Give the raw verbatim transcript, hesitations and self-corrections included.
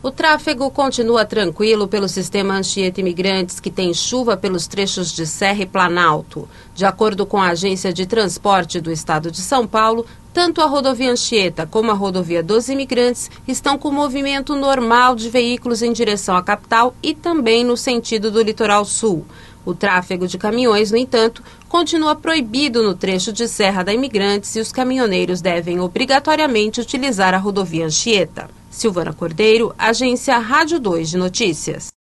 O tráfego continua tranquilo pelo sistema Anchieta Imigrantes, que tem chuva pelos trechos de Serra e Planalto. De acordo com a Agência de Transporte do Estado de São Paulo, tanto a rodovia Anchieta como a rodovia dos Imigrantes estão com movimento normal de veículos em direção à capital e também no sentido do litoral sul. O tráfego de caminhões, no entanto, continua proibido no trecho de Serra da Imigrantes e os caminhoneiros devem obrigatoriamente utilizar a rodovia Anchieta. Silvana Cordeiro, Agência Rádio dois de Notícias.